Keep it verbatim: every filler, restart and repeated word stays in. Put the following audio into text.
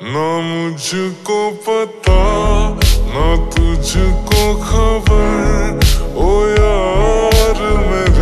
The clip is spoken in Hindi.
ना मुझको पता ना तुझको खबर, ओ यार मैं